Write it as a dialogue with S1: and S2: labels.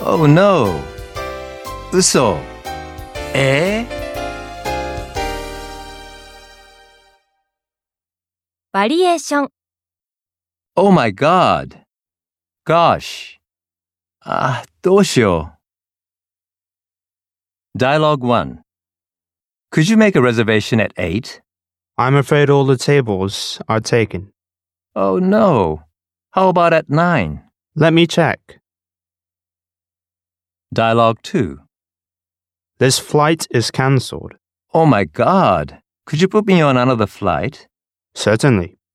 S1: Oh no. 嘘。
S2: バリエーション。
S1: Oh my God. Gosh. どうしよう。Dialogue 1. Could you make a reservation at 8?
S3: I'm afraid all the tables are taken.
S1: Oh no. How about at 9?
S3: Let me check.
S1: Dialogue 2.
S3: This flight is cancelled.
S1: Oh my God. Could you put me on another flight?
S3: Certainly.